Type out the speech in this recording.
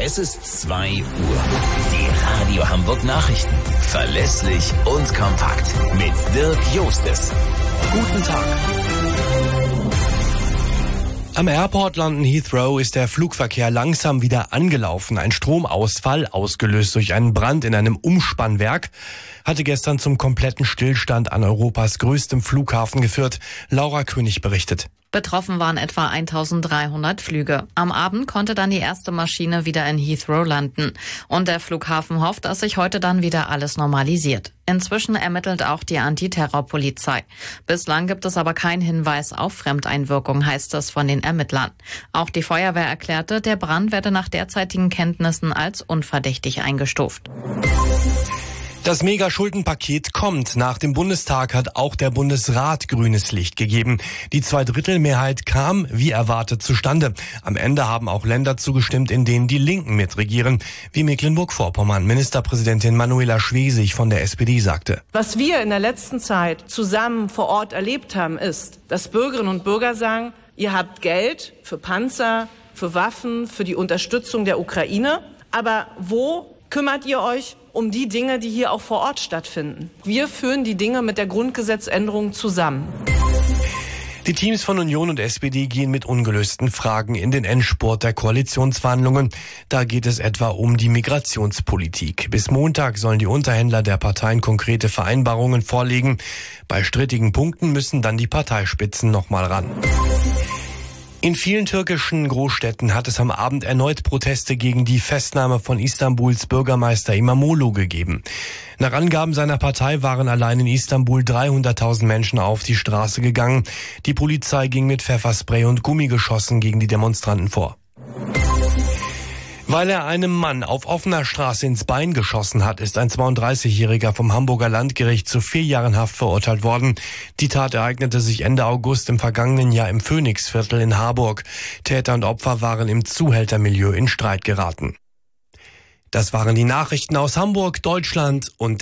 Es ist 2 Uhr. Die Radio Hamburg Nachrichten. Verlässlich und kompakt. Mit Dirk Jostes. Guten Tag. Am Airport London Heathrow ist der Flugverkehr langsam wieder angelaufen. Ein Stromausfall, ausgelöst durch einen Brand in einem Umspannwerk, hatte gestern zum kompletten Stillstand an Europas größtem Flughafen geführt. Laura König berichtet. Betroffen waren etwa 1300 Flüge. Am Abend konnte dann die erste Maschine wieder in Heathrow landen. Und der Flughafen hofft, dass sich heute dann wieder alles normalisiert. Inzwischen ermittelt auch die Antiterrorpolizei. Bislang gibt es aber keinen Hinweis auf Fremdeinwirkung, heißt es von den Ermittlern. Auch die Feuerwehr erklärte, der Brand werde nach derzeitigen Kenntnissen als unverdächtig eingestuft. Das Mega-Schuldenpaket kommt. Nach dem Bundestag hat auch der Bundesrat grünes Licht gegeben. Die Zweidrittelmehrheit kam, wie erwartet, zustande. Am Ende haben auch Länder zugestimmt, in denen die Linken mitregieren, wie Mecklenburg-Vorpommern. Ministerpräsidentin Manuela Schwesig von der SPD sagte: Was wir in der letzten Zeit zusammen vor Ort erlebt haben, ist, dass Bürgerinnen und Bürger sagen, ihr habt Geld für Panzer, für Waffen, für die Unterstützung der Ukraine, aber wo kümmert ihr euch um die Dinge, die hier auch vor Ort stattfinden? Wir führen die Dinge mit der Grundgesetzänderung zusammen. Die Teams von Union und SPD gehen mit ungelösten Fragen in den Endspurt der Koalitionsverhandlungen. Da geht es etwa um die Migrationspolitik. Bis Montag sollen die Unterhändler der Parteien konkrete Vereinbarungen vorlegen. Bei strittigen Punkten müssen dann die Parteispitzen nochmal ran. In vielen türkischen Großstädten hat es am Abend erneut Proteste gegen die Festnahme von Istanbuls Bürgermeister İmamoğlu gegeben. Nach Angaben seiner Partei waren allein in Istanbul 300.000 Menschen auf die Straße gegangen. Die Polizei ging mit Pfefferspray und Gummigeschossen gegen die Demonstranten vor. Weil er einem Mann auf offener Straße ins Bein geschossen hat, ist ein 32-Jähriger vom Hamburger Landgericht zu 4 Jahren Haft verurteilt worden. Die Tat ereignete sich Ende August im vergangenen Jahr im Phoenixviertel in Harburg. Täter und Opfer waren im Zuhältermilieu in Streit geraten. Das waren die Nachrichten aus Hamburg, Deutschland und